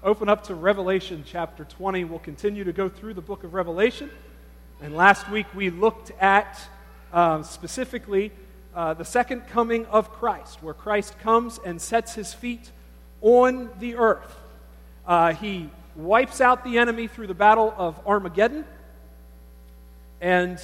open up to Revelation chapter 20. We'll continue to go through the book of Revelation. And last week we looked at specifically the second coming of Christ, where Christ comes and sets his feet on the earth. He wipes out the enemy through the battle of Armageddon. And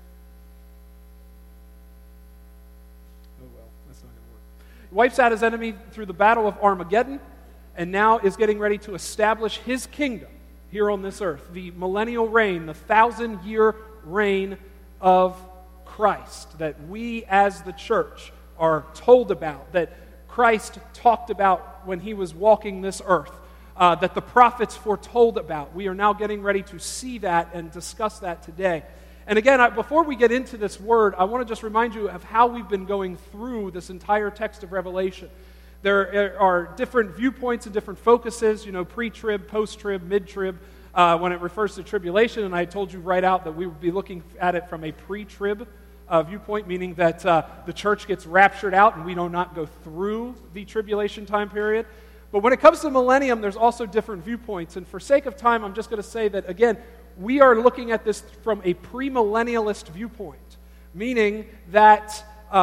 he wipes out his enemy through the battle of Armageddon, and now is getting ready to establish his kingdom here on this earth, the millennial reign, the 1,000-year reign of Christ that we as the church are told about, that Christ talked about when he was walking this earth, that the prophets foretold about. We are now getting ready to see that and discuss that today. And again, before we get into this word, I want to just remind you of how we've been going through this entire text of Revelation. There are different viewpoints and different focuses, pre-trib, post-trib, mid-trib, when it refers to tribulation. And I told you right out that we would be looking at it from a pre-trib viewpoint, meaning that the church gets raptured out and we do not go through the tribulation time period. But when it comes to millennium, there's also different viewpoints. And for sake of time, I'm just going to say that, again, we are looking at this from a premillennialist viewpoint, meaning that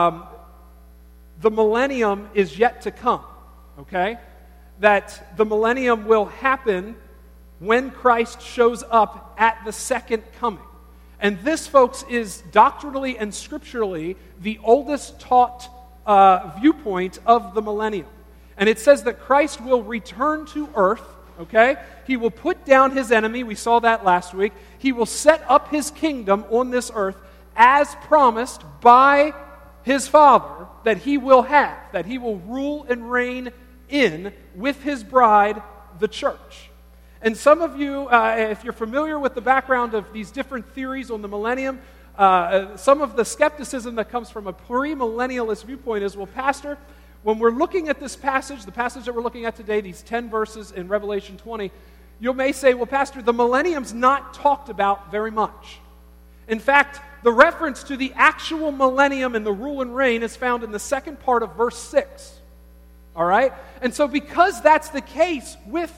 the millennium is yet to come, okay? That the millennium will happen when Christ shows up at the second coming. And this, folks, is doctrinally and scripturally the oldest taught viewpoint of the millennium. And it says that Christ will return to earth, okay? He will put down his enemy. We saw that last week. He will set up his kingdom on this earth as promised by his Father that he will have, that he will rule and reign in with his bride, the church. And some of you, if you're familiar with the background of these different theories on the millennium, some of the skepticism that comes from a premillennialist viewpoint is, well, Pastor, when we're looking at this passage, the passage that we're looking at today, these 10 verses in Revelation 20, you may say, well, Pastor, the millennium's not talked about very much. In fact, the reference to the actual millennium and the rule and reign is found in the second part of verse 6. All right? And so because that's the case with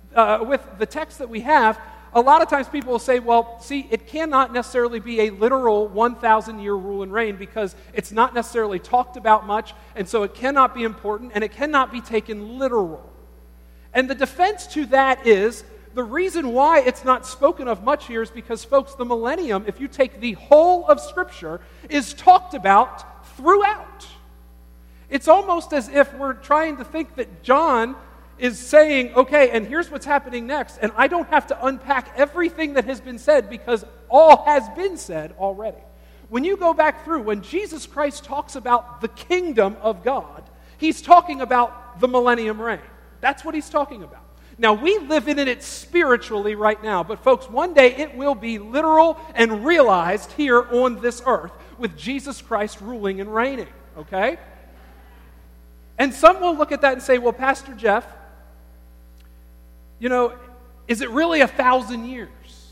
the text that we have, a lot of times people will say, well, see, it cannot necessarily be a literal 1,000-year rule and reign because it's not necessarily talked about much, and so it cannot be important, and it cannot be taken literal. And the defense to that is, the reason why it's not spoken of much here is because, folks, the millennium, if you take the whole of Scripture, is talked about throughout. It's almost as if we're trying to think that John is saying, okay, and here's what's happening next, and I don't have to unpack everything that has been said because all has been said already. When you go back through, when Jesus Christ talks about the kingdom of God, he's talking about the millennium reign. That's what he's talking about. Now, we live in it spiritually right now, but folks, one day it will be literal and realized here on this earth with Jesus Christ ruling and reigning, okay? And some will look at that and say, well, Pastor Jeff, is it really 1,000 years?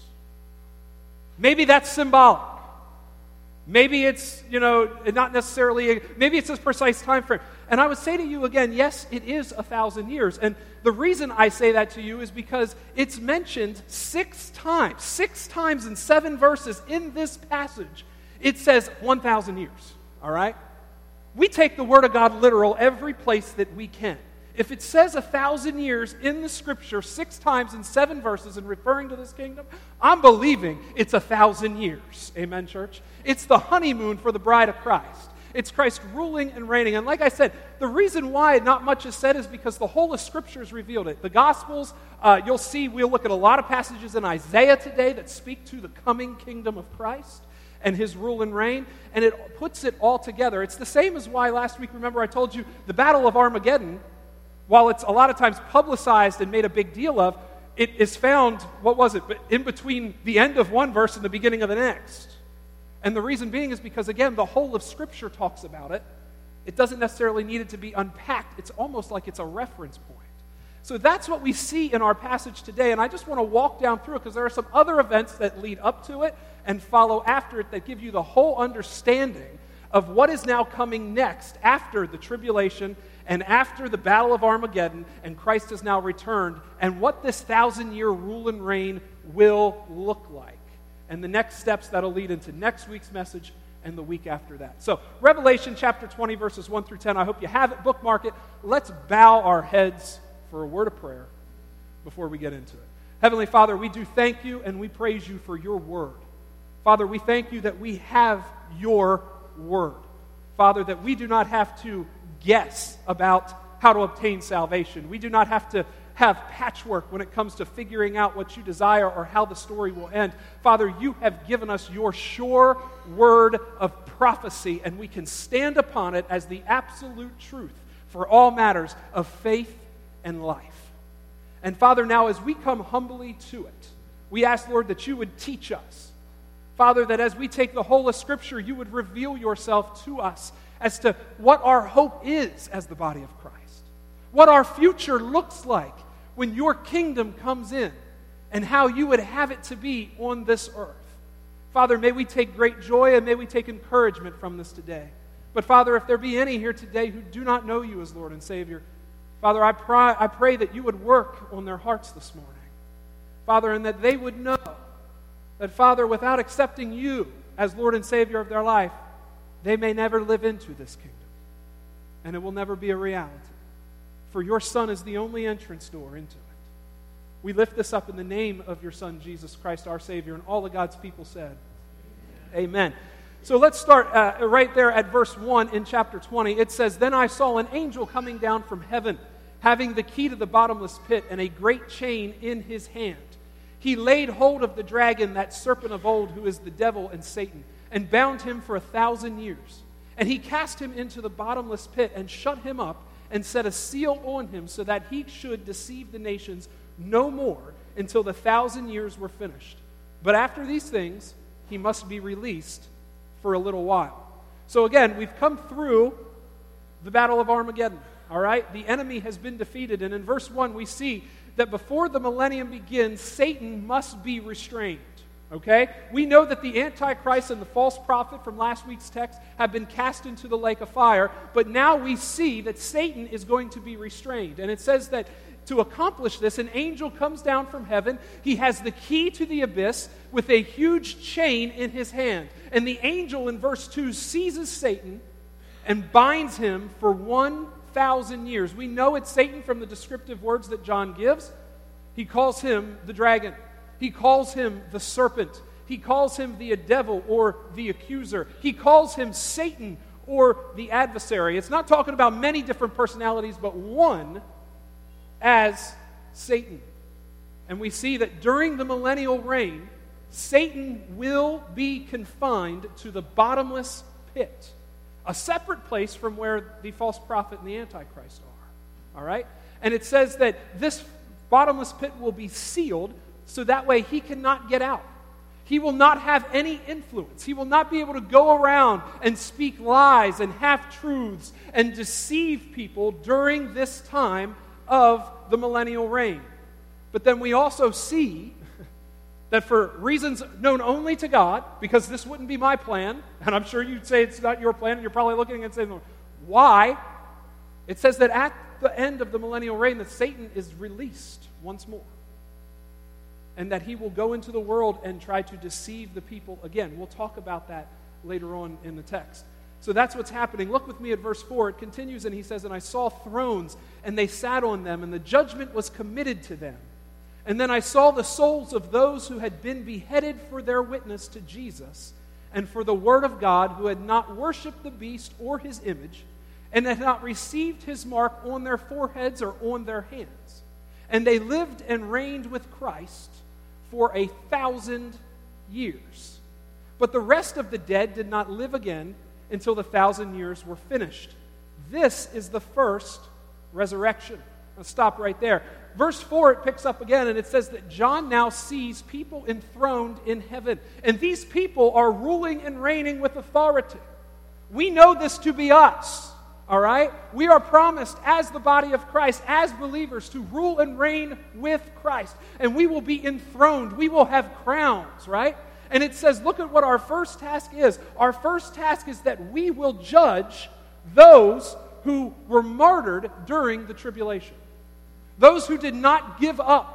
Maybe that's symbolic. Maybe it's, not necessarily, maybe it's a precise time frame. And I would say to you again, yes, it is 1,000 years. And the reason I say that to you is because it's mentioned 6 times in 7 verses in this passage. It says 1,000 years, all right? We take the Word of God literal every place that we can. If it says 1,000 years in the Scripture 6 times in 7 verses and referring to this kingdom, I'm believing it's 1,000 years. Amen, church? It's the honeymoon for the bride of Christ. It's Christ ruling and reigning. And like I said, the reason why not much is said is because the whole of Scripture has revealed it. The Gospels, you'll see, we'll look at a lot of passages in Isaiah today that speak to the coming kingdom of Christ and his rule and reign, and it puts it all together. It's the same as why last week, remember I told you, the Battle of Armageddon, while it's a lot of times publicized and made a big deal of, it is found, in between the end of one verse and the beginning of the next. And the reason being is because, again, the whole of Scripture talks about it. It doesn't necessarily need it to be unpacked. It's almost like it's a reference point. So that's what we see in our passage today, and I just want to walk down through it because there are some other events that lead up to it and follow after it that give you the whole understanding of what is now coming next after the tribulation and after the Battle of Armageddon, and Christ has now returned, and what this 1,000-year rule and reign will look like. And the next steps that'll lead into next week's message and the week after that. So, Revelation chapter 20, verses 1 through 10. I hope you have it, bookmark it. Let's bow our heads for a word of prayer before we get into it. Heavenly Father, we do thank you and we praise you for your word. Father, we thank you that we have your word. Father, that we do not have to guess about how to obtain salvation. We do not have to have patchwork when it comes to figuring out what you desire or how the story will end. Father, you have given us your sure word of prophecy, and we can stand upon it as the absolute truth for all matters of faith and life. And Father, now as we come humbly to it, we ask, Lord, that you would teach us. Father, that as we take the whole of Scripture, you would reveal yourself to us as to what our hope is as the body of Christ, what our future looks like when your kingdom comes in, and how you would have it to be on this earth. Father, may we take great joy and may we take encouragement from this today. But Father, if there be any here today who do not know you as Lord and Savior, Father, I pray that you would work on their hearts this morning. Father, and that they would know that, Father, without accepting you as Lord and Savior of their life, they may never live into this kingdom. And it will never be a reality. For your Son is the only entrance door into it. We lift this up in the name of your Son, Jesus Christ, our Savior, and all of God's people said, Amen. So let's start right there at verse 1 in chapter 20. It says, Then I saw an angel coming down from heaven, having the key to the bottomless pit and a great chain in his hand. He laid hold of the dragon, that serpent of old, who is the devil and Satan, and bound him for 1,000 years. And he cast him into the bottomless pit and shut him up, and set a seal on him so that he should deceive the nations no more until the 1,000 years were finished. But after these things, he must be released for a little while. So again, we've come through the Battle of Armageddon, all right? The enemy has been defeated, and in verse 1 we see that before the millennium begins, Satan must be restrained. Okay? We know that the Antichrist and the false prophet from last week's text have been cast into the lake of fire, but now we see that Satan is going to be restrained. And it says that to accomplish this, an angel comes down from heaven. He has the key to the abyss with a huge chain in his hand. And the angel in verse 2 seizes Satan and binds him for 1,000 years. We know it's Satan from the descriptive words that John gives. He calls him the dragon. He calls him the serpent. He calls him the devil or the accuser. He calls him Satan or the adversary. It's not talking about many different personalities, but one as Satan. And we see that during the millennial reign, Satan will be confined to the bottomless pit, a separate place from where the false prophet and the Antichrist are. All right? And it says that this bottomless pit will be sealed, so that way he cannot get out. He will not have any influence. He will not be able to go around and speak lies and half-truths and deceive people during this time of the millennial reign. But then we also see that for reasons known only to God, because this wouldn't be my plan, and I'm sure you'd say it's not your plan, and you're probably looking and saying, why? It says that at the end of the millennial reign that Satan is released once more. And that he will go into the world and try to deceive the people again. We'll talk about that later on in the text. So that's what's happening. Look with me at verse 4. It continues and he says, And I saw thrones, and they sat on them, and the judgment was committed to them. And then I saw the souls of those who had been beheaded for their witness to Jesus and for the word of God, who had not worshipped the beast or his image, and had not received his mark on their foreheads or on their hands. And they lived and reigned with Christ for 1,000 years. But the rest of the dead did not live again until the 1,000 years were finished. This is the first resurrection. I'll stop right there. Verse 4, it picks up again, and it says that John now sees people enthroned in heaven. And these people are ruling and reigning with authority. We know this to be us. All right? We are promised as the body of Christ, as believers, to rule and reign with Christ. And we will be enthroned. We will have crowns, right? And it says, look at what our first task is. Our first task is that we will judge those who were martyred during the tribulation. Those who did not give up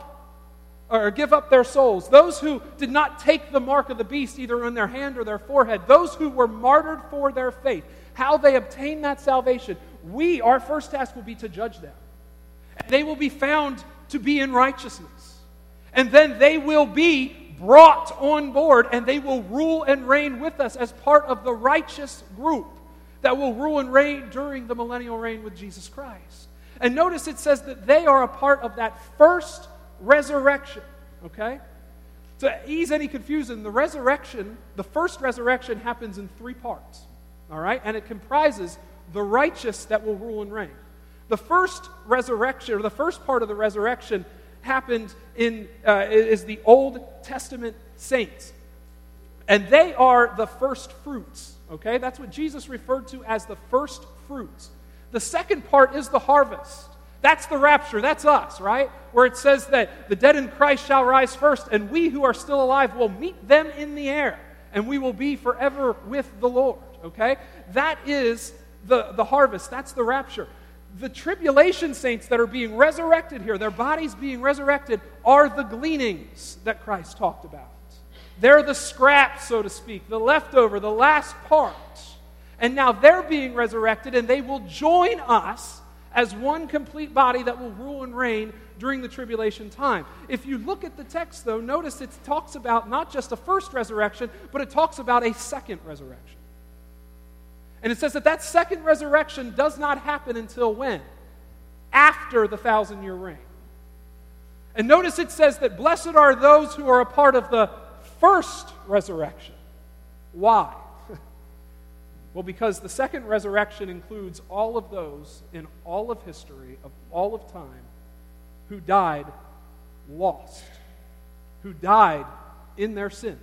their souls. Those who did not take the mark of the beast either on their hand or their forehead. Those who were martyred for their faith. How they obtained that salvation. Our first task will be to judge them. And they will be found to be in righteousness. And then they will be brought on board and they will rule and reign with us as part of the righteous group that will rule and reign during the millennial reign with Jesus Christ. And notice it says that they are a part of that first resurrection, okay? To ease any confusion, the first resurrection happens in 3 parts, all right? And it comprises the righteous that will rule and reign. The first resurrection, or the first part of the resurrection, happened is the Old Testament saints. And they are the first fruits, okay? That's what Jesus referred to as the first fruits. The second part is the harvest. That's the rapture. That's us, right? Where it says that the dead in Christ shall rise first, and we who are still alive will meet them in the air, and we will be forever with the Lord, okay? That is the harvest. That's the rapture. The tribulation saints that are being resurrected here, their bodies being resurrected, are the gleanings that Christ talked about. They're the scraps, so to speak, the leftover, the last part. And now they're being resurrected, and they will join us as one complete body that will rule and reign during the tribulation time. If you look at the text, though, notice it talks about not just a first resurrection, but it talks about a second resurrection. And it says that second resurrection does not happen until when? After the 1,000-year reign. And notice it says that blessed are those who are a part of the first resurrection. Why? Well, because the second resurrection includes all of those in all of history, of all of time, who died lost, who died in their sins.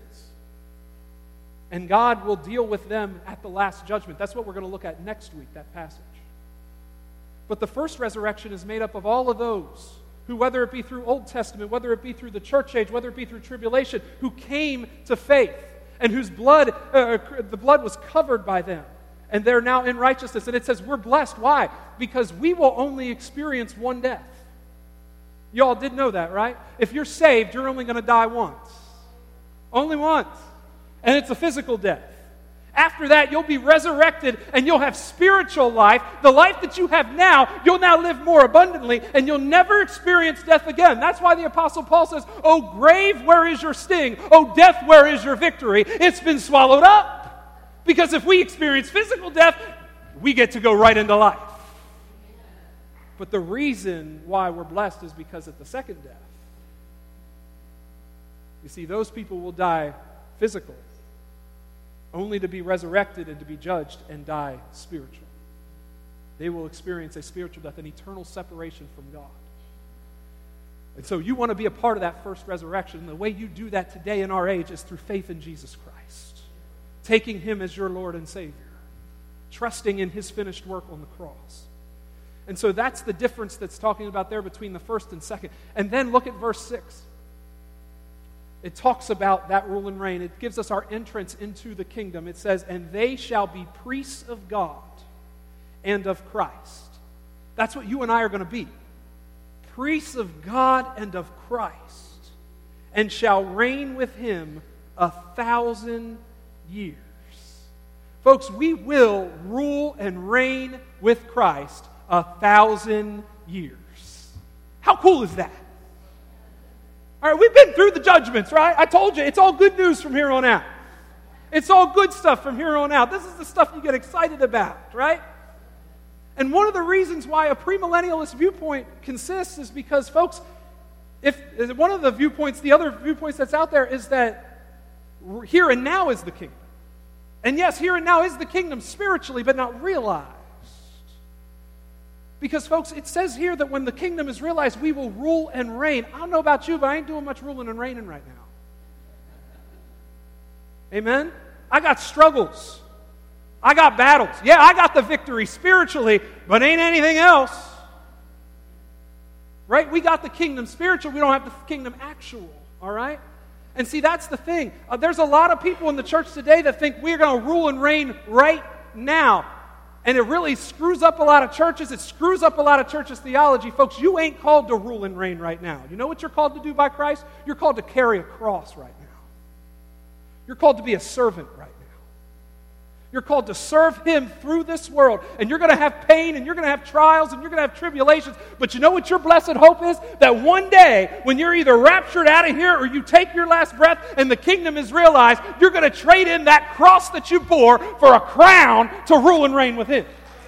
And God will deal with them at the last judgment. That's what we're going to look at next week, that passage. But the first resurrection is made up of all of those who, whether it be through Old Testament, whether it be through the church age, whether it be through tribulation, who came to faith, and whose blood, the blood was covered by them. And they're now in righteousness. And it says we're blessed. Why? Because we will only experience one death. You all did know that, right? If you're saved, you're only going to die once. Only once. And it's a physical death. After that, you'll be resurrected and you'll have spiritual life. The life that you have now, you'll now live more abundantly and you'll never experience death again. That's why the Apostle Paul says, "O grave, where is your sting? O death, where is your victory?" It's been swallowed up. Because if we experience physical death, we get to go right into life. But the reason why we're blessed is because at the second death, you see, those people will die physical, only to be resurrected and to be judged and die spiritual. They will experience a spiritual death, an eternal separation from God. And so you want to be a part of that first resurrection. And the way you do that today in our age is through faith in Jesus Christ. Taking Him as your Lord and Savior. Trusting in His finished work on the cross. And so that's the difference that's talking about there between the first and second. And then look at verse 6. It talks about that rule and reign. It gives us our entrance into the kingdom. It says, "And they shall be priests of God and of Christ." That's what you and I are going to be. Priests of God and of Christ. "And shall reign with Him 1,000 years." Folks, we will rule and reign with Christ 1,000 years. How cool is that? All right, we've been through the judgments, right? I told you, it's all good news from here on out. It's all good stuff from here on out. This is the stuff you get excited about, right? And one of the reasons why a premillennialist viewpoint consists is because, folks, if one of the viewpoints, the other viewpoints that's out there is that here and now is the kingdom. And yes, here and now is the kingdom spiritually, but not realized. Because, folks, it says here that when the kingdom is realized, we will rule and reign. I don't know about you, but I ain't doing much ruling and reigning right now. Amen? I got struggles. I got battles. Yeah, I got the victory spiritually, but ain't anything else. Right? We got the kingdom spiritual. We don't have the kingdom actual. All right? And see, that's the thing. There's a lot of people in the church today that think we're going to rule and reign right now. And it really screws up a lot of churches. It screws up a lot of churches' theology. Folks, you ain't called to rule and reign right now. You know what you're called to do by Christ? You're called to carry a cross right now. You're called to be a servant right now. You're called to serve Him through this world. And you're going to have pain, and you're going to have trials, and you're going to have tribulations. But you know what your blessed hope is? That one day, when you're either raptured out of here or you take your last breath and the kingdom is realized, you're going to trade in that cross that you bore for a crown to rule and reign with Him.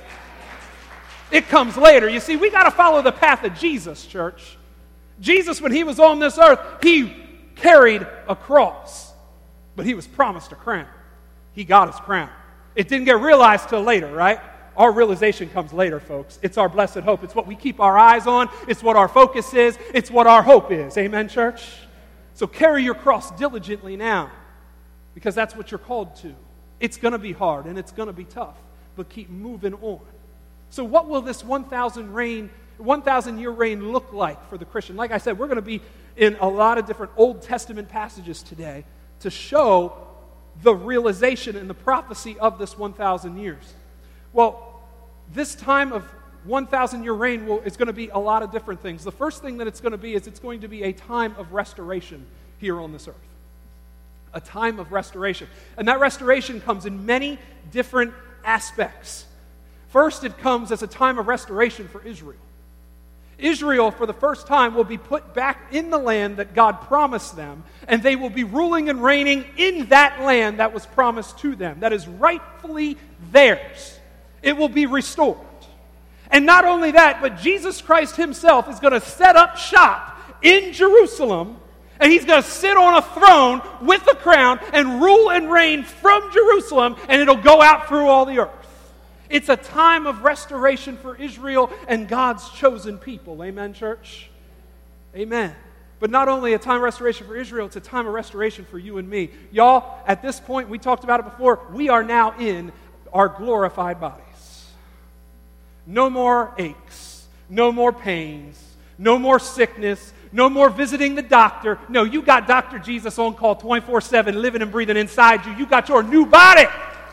It comes later. You see, we got to follow the path of Jesus, church. Jesus, when He was on this earth, He carried a cross. But He was promised a crown. He got His crown. It didn't get realized till later, right? Our realization comes later, folks. It's our blessed hope. It's what we keep our eyes on. It's what our focus is. It's what our hope is. Amen, church? So carry your cross diligently now, because that's what you're called to. It's going to be hard and it's going to be tough, but keep moving on. So what will this 1,000-year reign look like for the Christian? Like I said, we're going to be in a lot of different Old Testament passages today to show the realization and the prophecy of this 1,000 years. Well, this time of 1,000-year reign is going to be a lot of different things. The first thing that it's going to be is it's going to be a time of restoration here on this earth. A time of restoration. And that restoration comes in many different aspects. First, it comes as a time of restoration for Israel. Israel, for the first time, will be put back in the land that God promised them, and they will be ruling and reigning in that land that was promised to them, that is rightfully theirs. It will be restored. And not only that, but Jesus Christ Himself is going to set up shop in Jerusalem, and He's going to sit on a throne with a crown and rule and reign from Jerusalem, and it'll go out through all the earth. It's a time of restoration for Israel and God's chosen people. Amen, church? Amen. But not only a time of restoration for Israel, it's a time of restoration for you and me. Y'all, at this point, we talked about it before, we are now in our glorified bodies. No more aches, no more pains, no more sickness, no more visiting the doctor. No, you got Dr. Jesus on call 24/7, living and breathing inside you. You got your new body.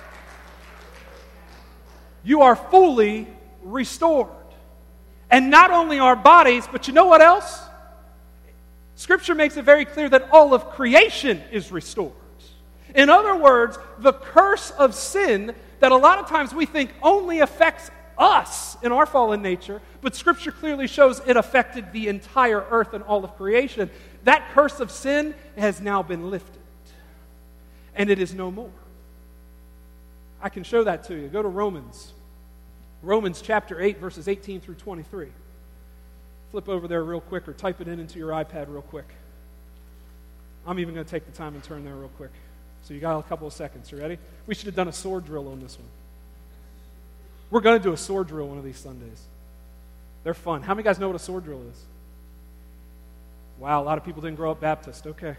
You are fully restored. And not only our bodies, but you know what else? Scripture makes it very clear that all of creation is restored. In other words, the curse of sin that a lot of times we think only affects us in our fallen nature, but Scripture clearly shows it affected the entire earth and all of creation. That curse of sin has now been lifted. And it is no more. I can show that to you. Go to Romans. Romans chapter 8, verses 18 through 23. Flip over there real quick or type it into your iPad real quick. I'm even going to take the time and turn there real quick. So you got a couple of seconds. You ready? We should have done a sword drill on this one. We're going to do a sword drill one of these Sundays. They're fun. How many guys know what a sword drill is? Wow, a lot of people didn't grow up Baptist. Okay.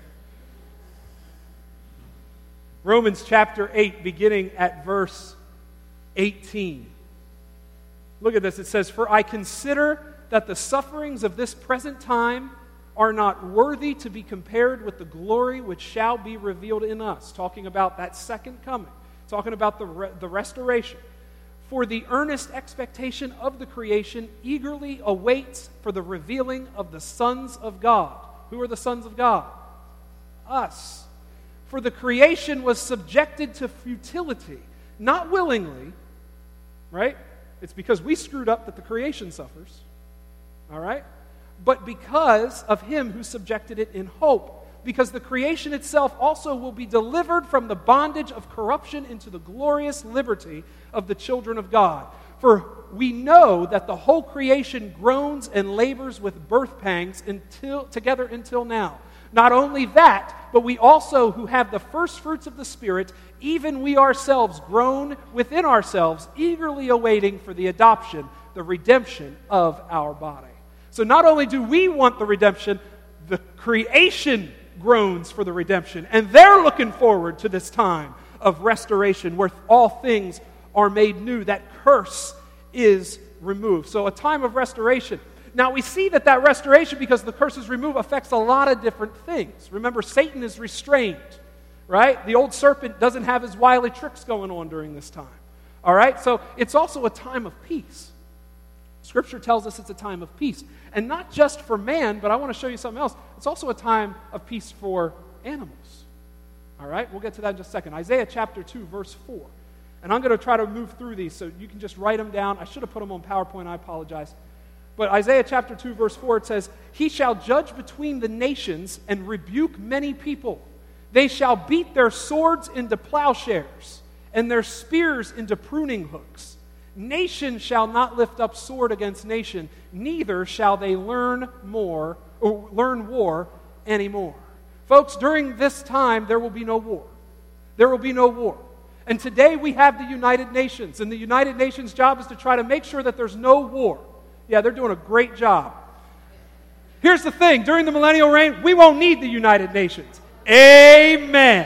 Romans chapter 8, beginning at verse 18. Look at this. It says, "For I consider that the sufferings of this present time are not worthy to be compared with the glory which shall be revealed in us." Talking about that second coming. Talking about the restoration. "For the earnest expectation of the creation eagerly awaits for the revealing of the sons of God." Who are the sons of God? Us. "For the creation was subjected to futility, not willingly," right? It's because we screwed up that the creation suffers, all right? "But because of Him who subjected it in hope, because the creation itself also will be delivered from the bondage of corruption into the glorious liberty of the children of God. For we know that the whole creation groans and labors with birth pangs together until now. Not only that, but we also who have the first fruits of the Spirit, even we ourselves groan within ourselves, eagerly awaiting for the adoption, the redemption of our body." So not only do we want the redemption, the creation groans for the redemption. And they're looking forward to this time of restoration where all things are made new. That curse is removed. So a time of restoration. Now we see that restoration, because the curse is removed, affects a lot of different things. Remember, Satan is restrained, right? The old serpent doesn't have his wily tricks going on during this time. All right? So it's also a time of peace. Scripture tells us it's a time of peace. And not just for man, but I want to show you something else. It's also a time of peace for animals. All right? We'll get to that in just a second. Isaiah chapter 2, verse 4. And I'm going to try to move through these so you can just write them down. I should have put them on PowerPoint. I apologize. But Isaiah chapter 2, verse 4, it says, "He shall judge between the nations and rebuke many people. They shall beat their swords into plowshares and their spears into pruning hooks. Nation shall not lift up sword against nation, neither shall they learn war anymore." Folks, during this time, there will be no war. There will be no war. And today we have the United Nations, and the United Nations' job is to try to make sure that there's no war. Yeah, they're doing a great job. Here's the thing, during the millennial reign, we won't need the United Nations. Amen.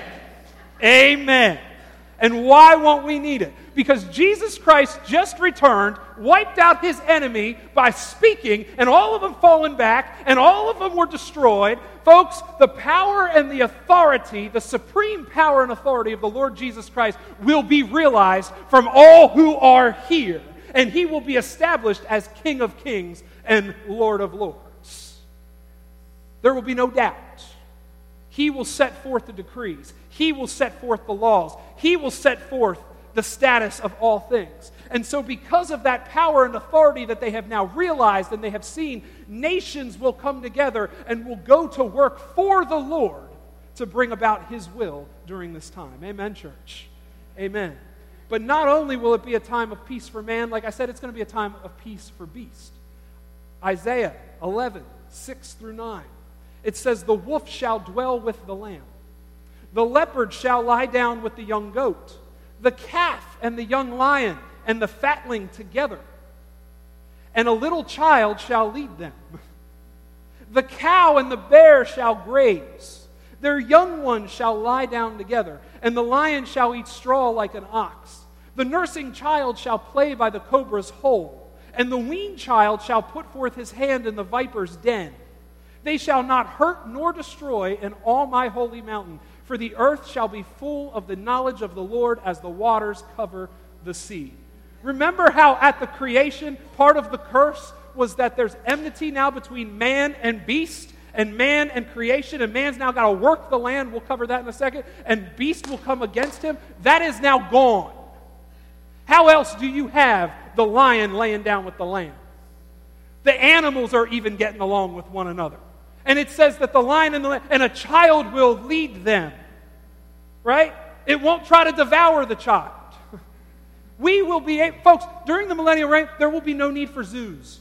Amen. And why won't we need it? Because Jesus Christ just returned, wiped out his enemy by speaking, and all of them fallen back, and all of them were destroyed. Folks, the power and the authority, the supreme power and authority of the Lord Jesus Christ will be realized from all who are here. And he will be established as King of Kings and Lord of Lords. There will be no doubt. He will set forth the decrees. He will set forth the laws. He will set forth the status of all things. And so because of that power and authority that they have now realized and they have seen, nations will come together and will go to work for the Lord to bring about his will during this time. Amen, church? Amen. But not only will it be a time of peace for man, like I said, it's going to be a time of peace for beast. Isaiah 11, 6 through 9. It says, "The wolf shall dwell with the lamb. The leopard shall lie down with the young goat. The calf and the young lion and the fatling together. And a little child shall lead them. The cow and the bear shall graze. Their young ones shall lie down together, and the lion shall eat straw like an ox. The nursing child shall play by the cobra's hole, and the weaned child shall put forth his hand in the viper's den. They shall not hurt nor destroy in all my holy mountain, for the earth shall be full of the knowledge of the Lord as the waters cover the sea." Remember how at the creation, part of the curse was that there's enmity now between man and beast, and man and creation, and man's now got to work the land. We'll cover that in a second. And beast will come against him. That is now gone. How else do you have the lion laying down with the lamb? The animals are even getting along with one another. And it says that the lion and the lamb, and a child will lead them. Right? It won't try to devour the child. We will be, folks, during the millennial reign, there will be no need for zoos.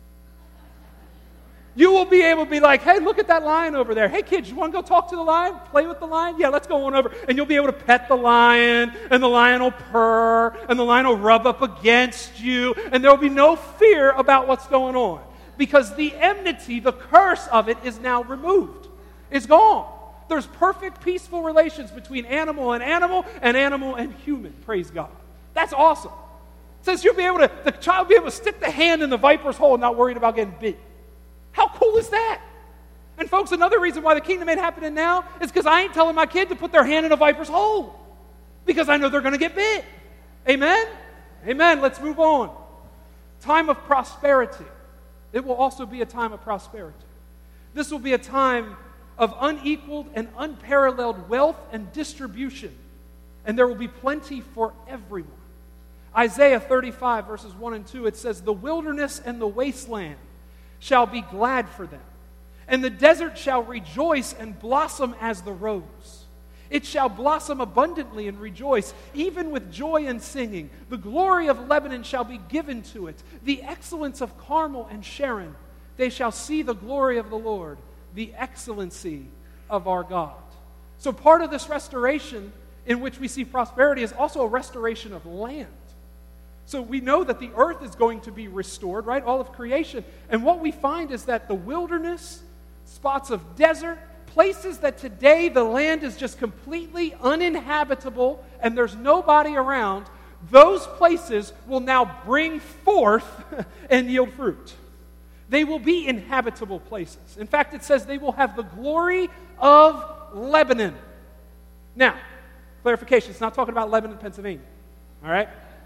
You will be able to be like, "Hey, look at that lion over there. Hey, kids, you want to go talk to the lion? Play with the lion? Yeah, let's go on over." And you'll be able to pet the lion, and the lion will purr, and the lion will rub up against you, and there will be no fear about what's going on. Because the enmity, the curse of it, is now removed. It's gone. There's perfect, peaceful relations between animal and human. Praise God. That's awesome. It says the child will be able to stick the hand in the viper's hole and not worried about getting bit. How cool is that? And folks, another reason why the kingdom ain't happening now is because I ain't telling my kid to put their hand in a viper's hole. Because I know they're going to get bit. Amen? Amen. Let's move on. Time of prosperity. It will also be a time of prosperity. This will be a time of unequaled and unparalleled wealth and distribution. And there will be plenty for everyone. Isaiah 35, verses 1 and 2, it says, "The wilderness and the wasteland shall be glad for them, and the desert shall rejoice and blossom as the rose. It shall blossom abundantly and rejoice, even with joy and singing. The glory of Lebanon shall be given to it, the excellence of Carmel and Sharon. They shall see the glory of the Lord, the excellency of our God." So part of this restoration in which we see prosperity is also a restoration of land. So we know that the earth is going to be restored, right? All of creation. And what we find is that the wilderness, spots of desert, places that today the land is just completely uninhabitable and there's nobody around, those places will now bring forth and yield fruit. They will be inhabitable places. In fact, it says they will have the glory of Lebanon. Now, clarification, it's not talking about Lebanon, Pennsylvania. All right?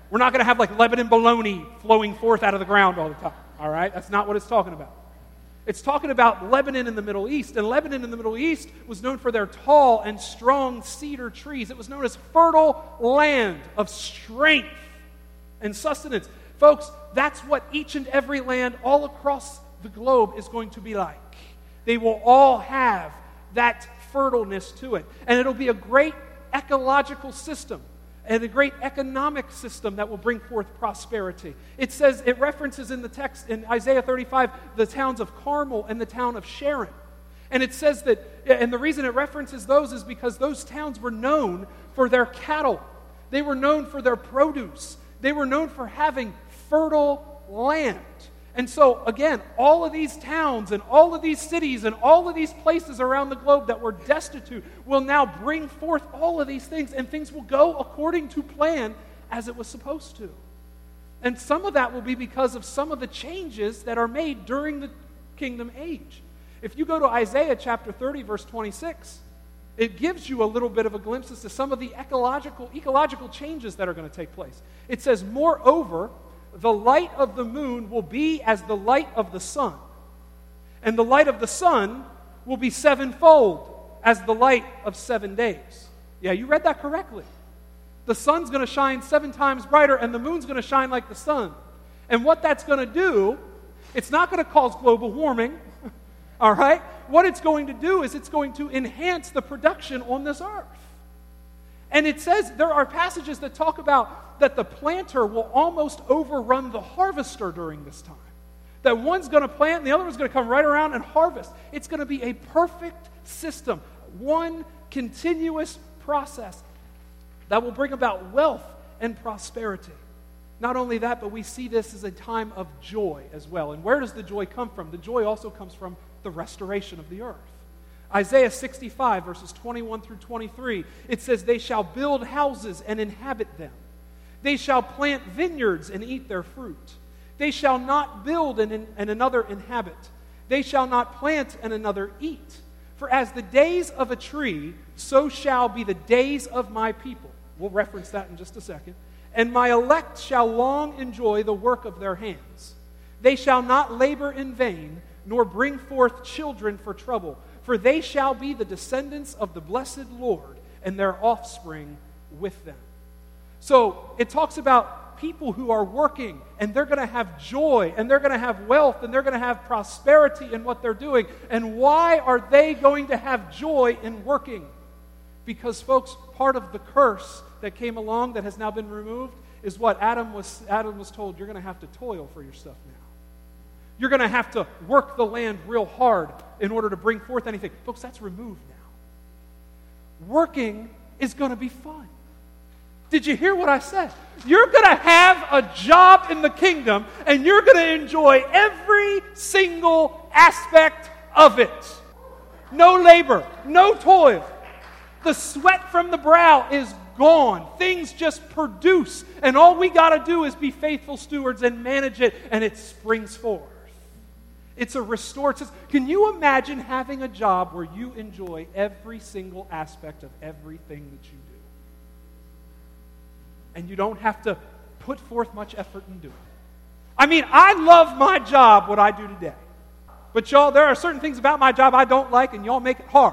We're not going to have like Lebanon bologna flowing forth out of the ground all the time. All right? That's not what it's talking about. It's talking about Lebanon in the Middle East. And Lebanon in the Middle East was known for their tall and strong cedar trees. It was known as fertile land of strength and sustenance. Folks, that's what each and every land all across the globe is going to be like. They will all have that fertileness to it. And it'll be a great ecological system and a great economic system that will bring forth prosperity. It says, it references in the text in Isaiah 35, the towns of Carmel and the town of Sharon. And it says that, and the reason it references those is because those towns were known for their cattle. They were known for their produce. They were known for having fertile land. And so, again, all of these towns and all of these cities and all of these places around the globe that were destitute will now bring forth all of these things, and things will go according to plan as it was supposed to. And some of that will be because of some of the changes that are made during the kingdom age. If you go to Isaiah chapter 30, verse 26, it gives you a little bit of a glimpse as to some of the ecological changes that are going to take place. It says, moreover, the light of the moon will be as the light of the sun, and the light of the sun will be sevenfold as the light of 7 days. Yeah, you read that correctly. The sun's going to shine 7 times brighter, and the moon's going to shine like the sun. And what that's going to do, it's not going to cause global warming, all right? What it's going to do is it's going to enhance the production on this earth. And it says, there are passages that talk about that the planter will almost overrun the harvester during this time. That one's going to plant and the other one's going to come right around and harvest. It's going to be a perfect system, one continuous process that will bring about wealth and prosperity. Not only that, but we see this as a time of joy as well. And where does the joy come from? The joy also comes from the restoration of the earth. Isaiah 65, verses 21 through 23, it says, they shall build houses and inhabit them. They shall plant vineyards and eat their fruit. They shall not build and another inhabit. They shall not plant and another eat. For as the days of a tree, so shall be the days of my people. We'll reference that in just a second. And my elect shall long enjoy the work of their hands. They shall not labor in vain, nor bring forth children for trouble. For they shall be the descendants of the blessed Lord, and their offspring with them. So it talks about people who are working, and they're going to have joy, and they're going to have wealth, and they're going to have prosperity in what they're doing. And why are they going to have joy in working? Because, folks, part of the curse that came along that has now been removed is what Adam was told, you're going to have to toil for your stuff now. You're going to have to work the land real hard in order to bring forth anything. Folks, that's removed now. Working is going to be fun. Did you hear what I said? You're going to have a job in the kingdom, and you're going to enjoy every single aspect of it. No labor, no toil. The sweat from the brow is gone. Things just produce, and all we got to do is be faithful stewards and manage it, and it springs forth. It's a restored system. Can you imagine having a job where you enjoy every single aspect of everything that you do? And you don't have to put forth much effort in doing it. I mean, I love my job, what I do today. But y'all, there are certain things about my job I don't like, and y'all make it hard.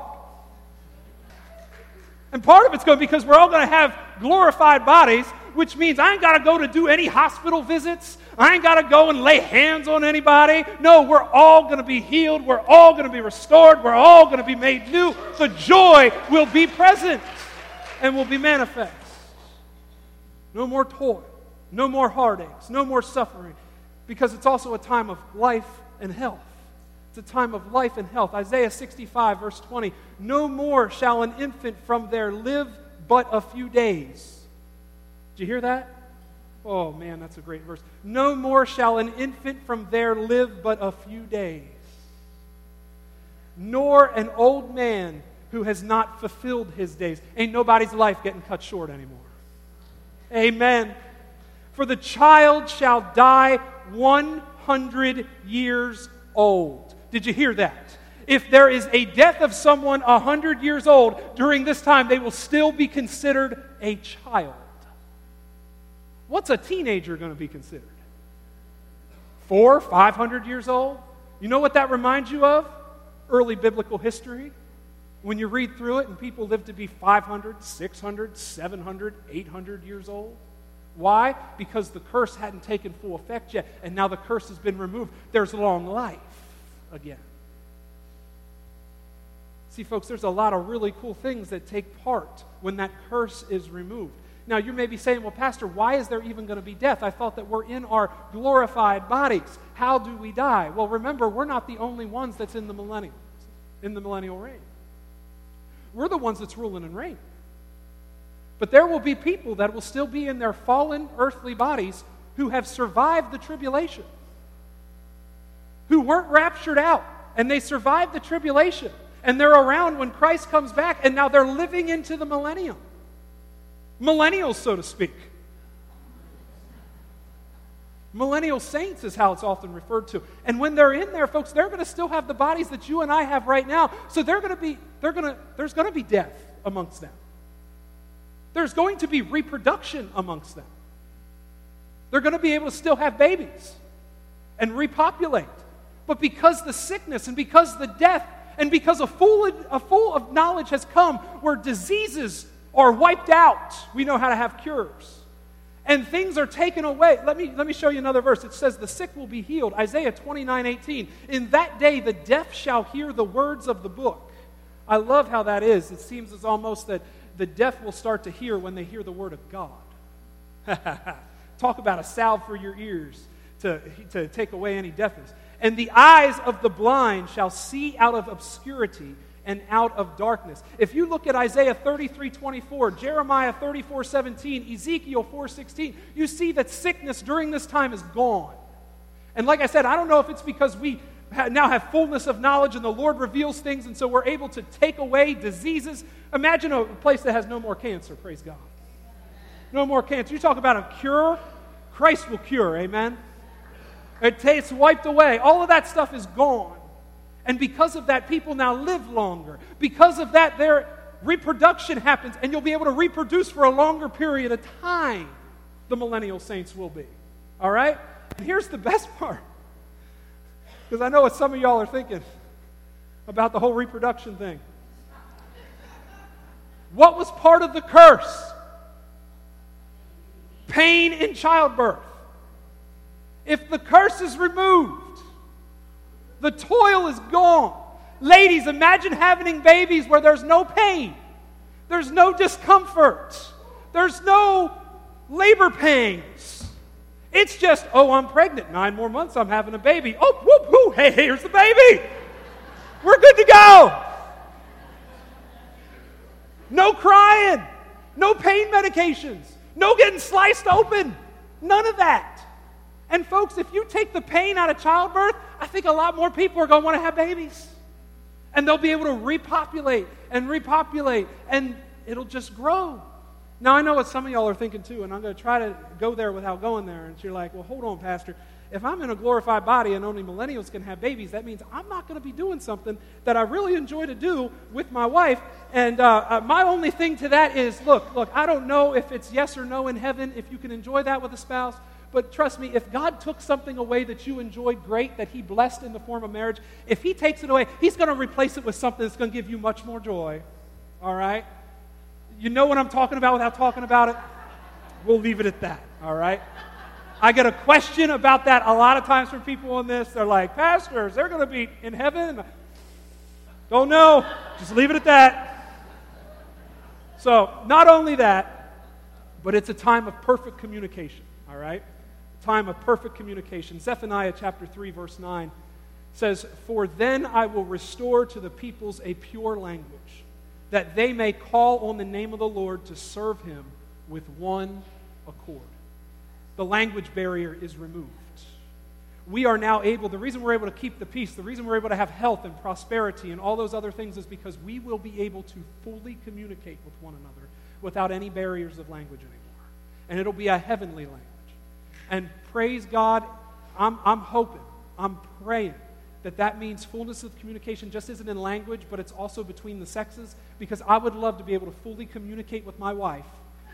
And part of it's going to be because we're all going to have glorified bodies, which means I ain't got to go to do any hospital visits. I ain't got to go and lay hands on anybody. No, we're all going to be healed. We're all going to be restored. We're all going to be made new. The joy will be present and will be manifest. No more toil. No more heartaches. No more suffering. Because it's also a time of life and health. It's a time of life and health. Isaiah 65, verse 20. No more shall an infant from there live but a few days. Did you hear that? Oh man, that's a great verse. No more shall an infant from there live but a few days. Nor an old man who has not fulfilled his days. Ain't nobody's life getting cut short anymore. Amen. For the child shall die 100 years old. Did you hear that? If there is a death of someone 100 years old, during this time they will still be considered a child. What's a teenager going to be considered? 400, 500 years old? You know what that reminds you of? Early biblical history. When you read through it and people live to be 500, 600, 700, 800 years old. Why? Because the curse hadn't taken full effect yet, and now the curse has been removed. There's long life again. See, folks, there's a lot of really cool things that take part when that curse is removed. Now, you may be saying, well, Pastor, why is there even going to be death? I thought that we're in our glorified bodies. How do we die? Well, remember, we're not the only ones that's in the millennial reign. We're the ones that's ruling and reigning. But there will be people that will still be in their fallen earthly bodies who have survived the tribulation, who weren't raptured out, and they survived the tribulation, and they're around when Christ comes back, and now they're living into the millennium. Millennials, so to speak. Millennial saints is how it's often referred to. And when they're in there, folks, they're going to still have the bodies that you and I have right now. So there's going to be death amongst them. There's going to be reproduction amongst them. They're going to be able to still have babies and repopulate. But because the sickness and because the death and because a full of knowledge has come where diseases are wiped out, we know how to have cures. And things are taken away. Let me show you another verse. It says, the sick will be healed. Isaiah 29:18. In that day the deaf shall hear the words of the book. I love how that is. It seems as almost that the deaf will start to hear when they hear the word of God. Talk about a salve for your ears to take away any deafness. And the eyes of the blind shall see out of obscurity and out of darkness. If you look at Isaiah 33:24, Jeremiah 34:17, Ezekiel 4:16, you see that sickness during this time is gone. And like I said, I don't know if it's because we now have fullness of knowledge and the Lord reveals things, and so we're able to take away diseases. Imagine a place that has no more cancer, praise God. No more cancer. You talk about a cure, Christ will cure, amen? It's wiped away. All of that stuff is gone. And because of that, people now live longer. Because of that, their reproduction happens, and you'll be able to reproduce for a longer period of time. The millennial saints will be. All right? And here's the best part. Because I know what some of y'all are thinking about the whole reproduction thing. What was part of the curse? Pain in childbirth. If the curse is removed, the toil is gone. Ladies, imagine having babies where there's no pain. There's no discomfort. There's no labor pains. It's just, oh, I'm pregnant. 9 more months, I'm having a baby. Oh, whoop, whoop, hey, here's the baby. We're good to go. No crying. No pain medications. No getting sliced open. None of that. And folks, if you take the pain out of childbirth, I think a lot more people are going to want to have babies. And they'll be able to repopulate, and it'll just grow. Now, I know what some of y'all are thinking too, and I'm going to try to go there without going there. And you're like, well, hold on, Pastor. If I'm in a glorified body and only millennials can have babies, that means I'm not going to be doing something that I really enjoy to do with my wife. And my only thing to that is, look, I don't know if it's yes or no in heaven, if you can enjoy that with a spouse. But trust me, if God took something away that you enjoyed great, that He blessed in the form of marriage, if He takes it away, He's going to replace it with something that's going to give you much more joy. All right? You know what I'm talking about without talking about it? We'll leave it at that. All right? I get a question about that a lot of times from people on this. They're like, Pastor, is there going to be in heaven? Don't know. Just leave it at that. So, not only that, but it's a time of perfect communication. All right? Time of perfect communication. Zephaniah chapter 3, verse 9 says, For then I will restore to the peoples a pure language, that they may call on the name of the Lord to serve Him with one accord. The language barrier is removed. We are now able, the reason we're able to keep the peace, the reason we're able to have health and prosperity and all those other things is because we will be able to fully communicate with one another without any barriers of language anymore. And it'll be a heavenly language. And praise God, I'm hoping, I'm praying that means fullness of communication just isn't in language, but it's also between the sexes, because I would love to be able to fully communicate with my wife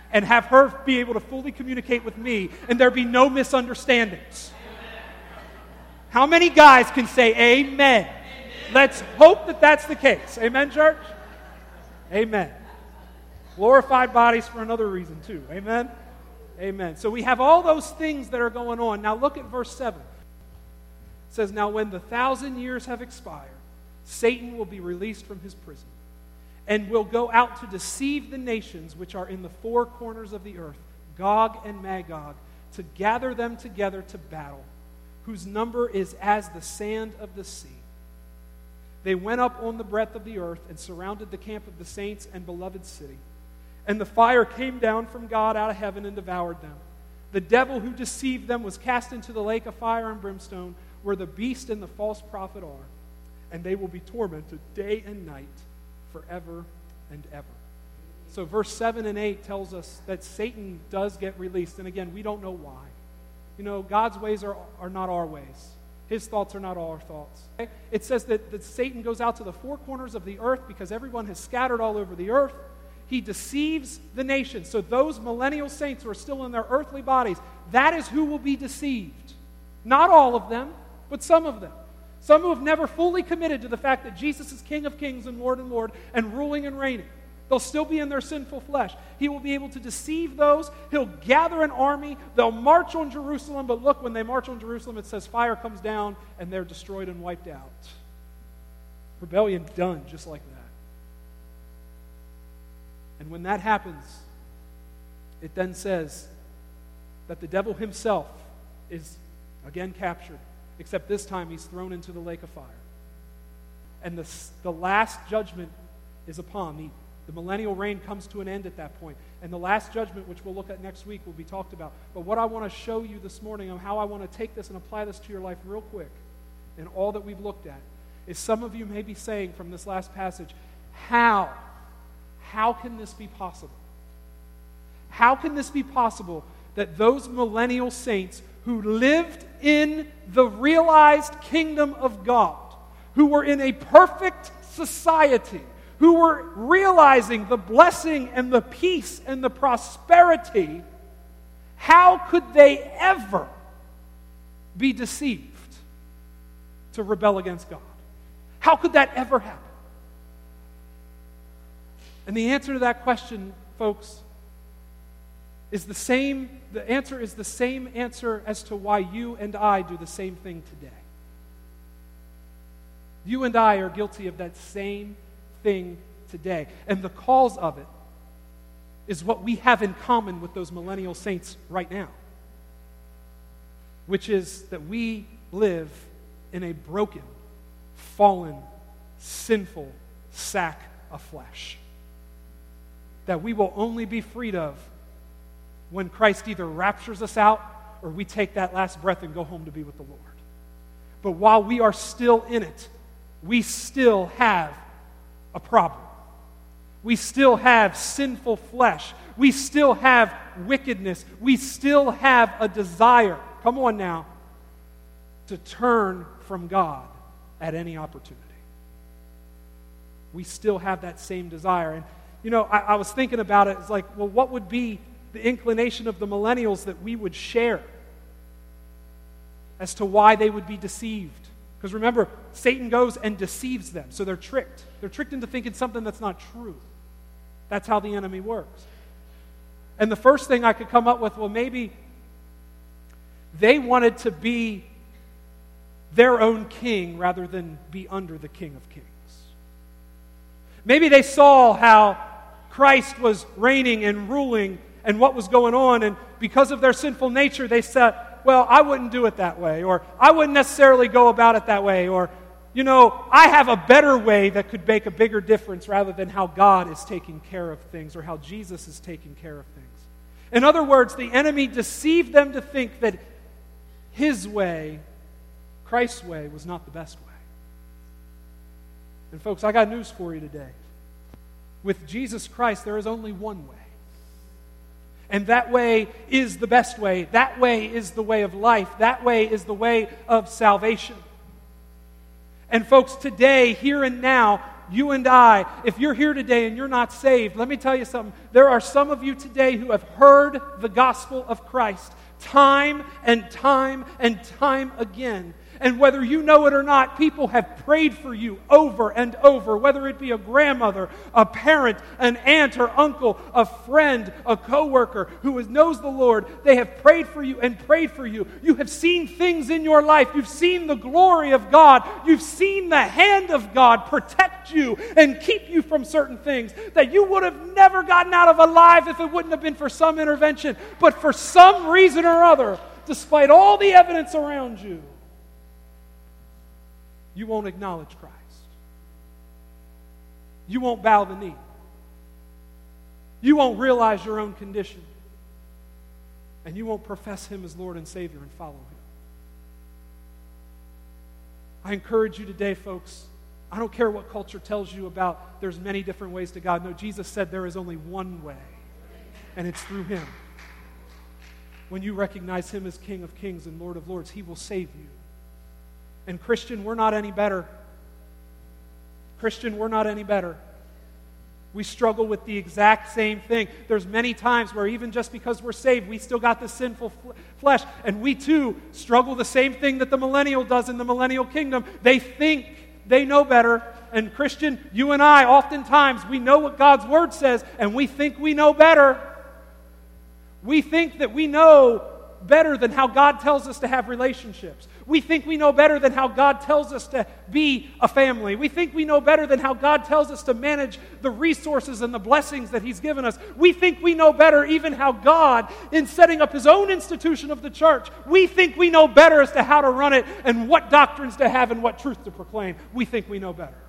and have her be able to fully communicate with me and there be no misunderstandings. How many guys can say amen? Let's hope that that's the case. Amen, church? Amen. Glorified bodies for another reason too. Amen? Amen. So we have all those things that are going on. Now look at verse 7. It says, now when the 1,000 years have expired, Satan will be released from his prison and will go out to deceive the nations which are in the four corners of the earth, Gog and Magog, to gather them together to battle, whose number is as the sand of the sea. They went up on the breadth of the earth and surrounded the camp of the saints and beloved city. And the fire came down from God out of heaven and devoured them. The devil who deceived them was cast into the lake of fire and brimstone, where the beast and the false prophet are. And they will be tormented day and night forever and ever. So verse 7 and 8 tells us that Satan does get released. And again, we don't know why. You know, God's ways are not our ways. His thoughts are not our thoughts. Okay? It says that Satan goes out to the four corners of the earth because everyone has scattered all over the earth. He deceives the nations. So those millennial saints who are still in their earthly bodies, that is who will be deceived. Not all of them, but some of them. Some who have never fully committed to the fact that Jesus is King of Kings and Lord and ruling and reigning. They'll still be in their sinful flesh. He will be able to deceive those. He'll gather an army. They'll march on Jerusalem. But look, when they march on Jerusalem, it says fire comes down and they're destroyed and wiped out. Rebellion done just like that. And when that happens, it then says that the devil himself is again captured, except this time he's thrown into the lake of fire. And the last judgment is upon. The millennial reign comes to an end at that point. And the last judgment, which we'll look at next week, will be talked about. But what I want to show you this morning on how I want to take this and apply this to your life real quick, and all that we've looked at, is some of you may be saying from this last passage, how can this be possible? How can this be possible that those millennial saints who lived in the realized kingdom of God, who were in a perfect society, who were realizing the blessing and the peace and the prosperity, how could they ever be deceived to rebel against God? How could that ever happen? And the answer to that question, folks, is the same. The answer is the same answer as to why you and I do the same thing today. You and I are guilty of that same thing today. And the cause of it is what we have in common with those millennial saints right now, which is that we live in a broken, fallen, sinful sack of flesh that we will only be freed of when Christ either raptures us out or we take that last breath and go home to be with the Lord. But while we are still in it, we still have a problem. We still have sinful flesh. We still have wickedness. We still have a desire, come on now, to turn from God at any opportunity. We still have that same desire. And, you know, I was thinking about it. It's like, well, what would be the inclination of the millennials that we would share as to why they would be deceived? Because remember, Satan goes and deceives them, so they're tricked. They're tricked into thinking something that's not true. That's how the enemy works. And the first thing I could come up with, well, maybe they wanted to be their own king rather than be under the King of Kings. Maybe they saw how Christ was reigning and ruling and what was going on, and because of their sinful nature, they said, well, I wouldn't do it that way, or I wouldn't necessarily go about it that way, or, you know, I have a better way that could make a bigger difference rather than how God is taking care of things or how Jesus is taking care of things. In other words, the enemy deceived them to think that his way, Christ's way, was not the best way. And folks, I got news for you today. With Jesus Christ, there is only one way. And that way is the best way. That way is the way of life. That way is the way of salvation. And folks, today, here and now, you and I, if you're here today and you're not saved, let me tell you something. There are some of you today who have heard the gospel of Christ time and time and time again. And whether you know it or not, people have prayed for you over and over, whether it be a grandmother, a parent, an aunt or uncle, a friend, a coworker who knows the Lord. They have prayed for you and prayed for you. You have seen things in your life. You've seen the glory of God. You've seen the hand of God protect you and keep you from certain things that you would have never gotten out of alive if it wouldn't have been for some intervention. But for some reason or other, despite all the evidence around you, you won't acknowledge Christ. You won't bow the knee. You won't realize your own condition. And you won't profess Him as Lord and Savior and follow Him. I encourage you today, folks, I don't care what culture tells you about there's many different ways to God. No, Jesus said there is only one way, and it's through Him. When you recognize Him as King of Kings and Lord of Lords, He will save you. And Christian, we're not any better. Christian, we're not any better. We struggle with the exact same thing. There's many times where even just because we're saved, we still got the sinful flesh. And we too struggle the same thing that the millennial does in the millennial kingdom. They think they know better. And Christian, you and I, oftentimes, we know what God's Word says, and we think we know better. We think that we know better than how God tells us to have relationships. We think we know better than how God tells us to be a family. We think we know better than how God tells us to manage the resources and the blessings that He's given us. We think we know better even how God, in setting up His own institution of the church, we think we know better as to how to run it and what doctrines to have and what truth to proclaim. We think we know better.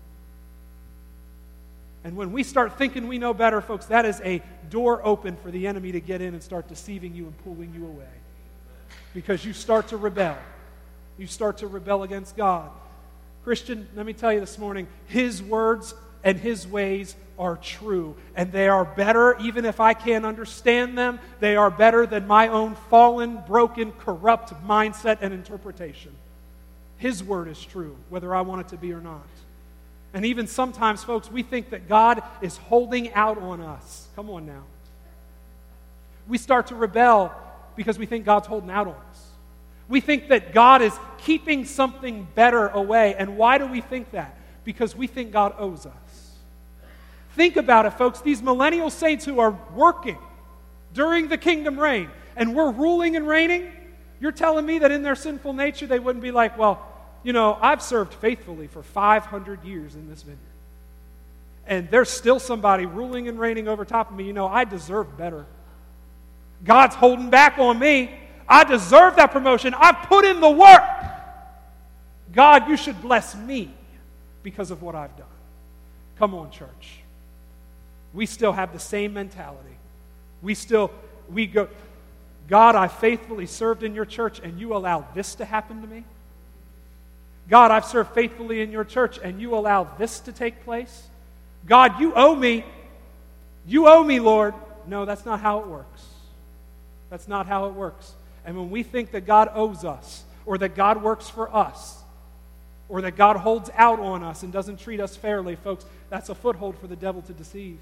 And when we start thinking we know better, folks, that is a door open for the enemy to get in and start deceiving you and pulling you away. Because you start to rebel. You start to rebel against God. Christian, let me tell you this morning, His words and His ways are true. And they are better, even if I can't understand them, they are better than my own fallen, broken, corrupt mindset and interpretation. His word is true, whether I want it to be or not. And even sometimes, folks, we think that God is holding out on us. Come on now. We start to rebel because we think God's holding out on us. We think that God is keeping something better away. And why do we think that? Because we think God owes us. Think about it, folks. These millennial saints who are working during the kingdom reign, and we're ruling and reigning, you're telling me that in their sinful nature they wouldn't be like, well, you know, I've served faithfully for 500 years in this vineyard. And there's still somebody ruling and reigning over top of me. You know, I deserve better. God's holding back on me. I deserve that promotion. I've put in the work. God, you should bless me because of what I've done. Come on, church. We still have the same mentality. We go, God, I faithfully served in your church and you allow this to happen to me? God, I've served faithfully in your church and you allow this to take place? God, you owe me. You owe me, Lord. No, that's not how it works. That's not how it works. And when we think that God owes us, or that God works for us, or that God holds out on us and doesn't treat us fairly, folks, that's a foothold for the devil to deceive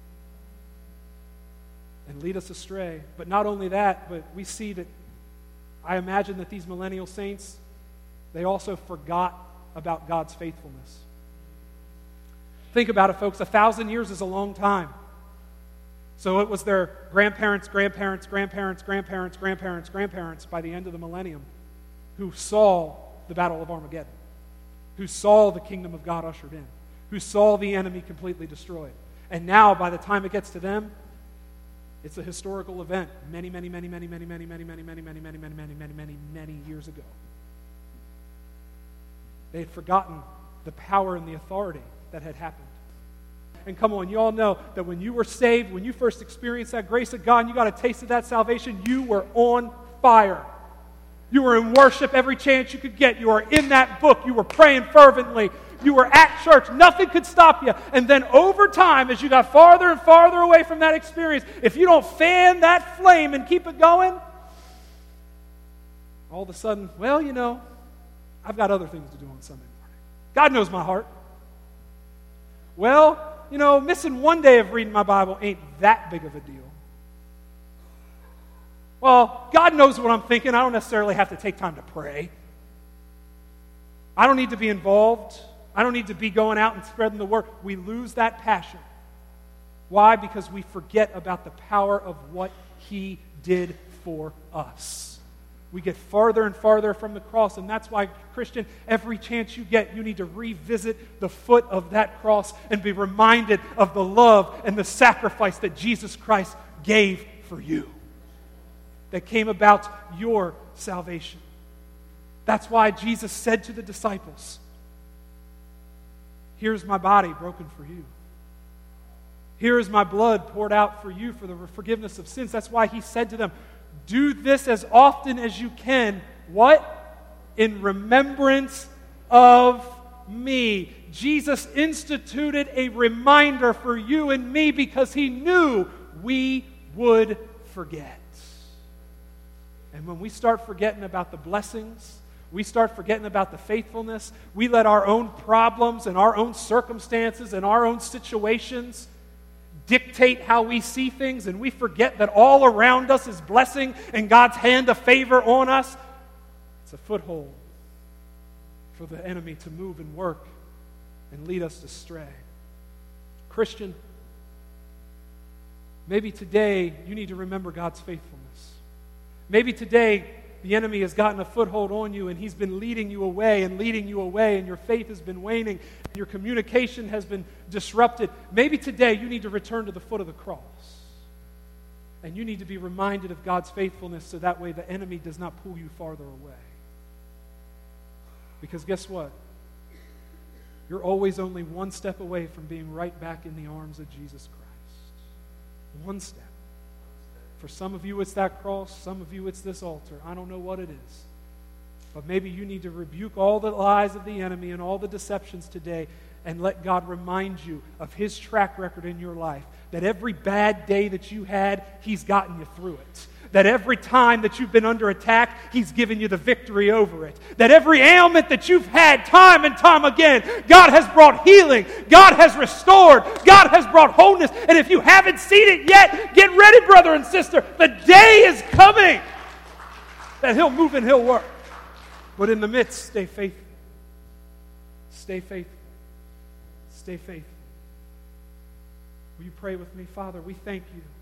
and lead us astray. But not only that, but we see that, I imagine that these millennial saints, they also forgot about God's faithfulness. Think about it, folks. 1,000 years is a long time. So it was their grandparents by the end of the millennium who saw the Battle of Armageddon, who saw the kingdom of God ushered in, who saw the enemy completely destroyed. And now, by the time it gets to them, it's a historical event many years ago. They had forgotten the power and the authority that had happened. And come on, you all know that when you were saved, when you first experienced that grace of God and you got a taste of that salvation, you were on fire. You were in worship every chance you could get. You were in that book. You were praying fervently. You were at church. Nothing could stop you. And then over time, as you got farther and farther away from that experience, if you don't fan that flame and keep it going, all of a sudden, well, you know, I've got other things to do on Sunday morning. God knows my heart. Well, missing one day of reading my Bible ain't that big of a deal. Well, God knows what I'm thinking. I don't necessarily have to take time to pray. I don't need to be involved. I don't need to be going out and spreading the word. We lose that passion. Why? Because we forget about the power of what He did for us. We get farther and farther from the cross, and that's why, Christian, every chance you get, you need to revisit the foot of that cross and be reminded of the love and the sacrifice that Jesus Christ gave for you, that came about your salvation. That's why Jesus said to the disciples, "Here's my body broken for you. Here is my blood poured out for you for the forgiveness of sins." That's why He said to them, "Do this as often as you can." What? In remembrance of me. Jesus instituted a reminder for you and me because He knew we would forget. And when we start forgetting about the blessings, we start forgetting about the faithfulness, we let our own problems and our own circumstances and our own situations dictate how we see things, and we forget that all around us is blessing and God's hand of favor on us, it's a foothold for the enemy to move and work and lead us astray. Christian, maybe today you need to remember God's faithfulness. Maybe today the enemy has gotten a foothold on you and he's been leading you away, and your faith has been waning, and your communication has been disrupted. Maybe today you need to return to the foot of the cross. And you need to be reminded of God's faithfulness so that way the enemy does not pull you farther away. Because guess what? You're always only one step away from being right back in the arms of Jesus Christ. One step. For some of you, it's that cross. Some of you, it's this altar. I don't know what it is. But maybe you need to rebuke all the lies of the enemy and all the deceptions today and let God remind you of His track record in your life. That every bad day that you had, He's gotten you through it. That every time that you've been under attack, He's given you the victory over it. That every ailment that you've had time and time again, God has brought healing. God has restored. God has brought wholeness. And if you haven't seen it yet, get ready, brother and sister. The day is coming that He'll move and He'll work. But in the midst, stay faithful. Stay faithful. Stay faithful. Will you pray with me? Father, we thank You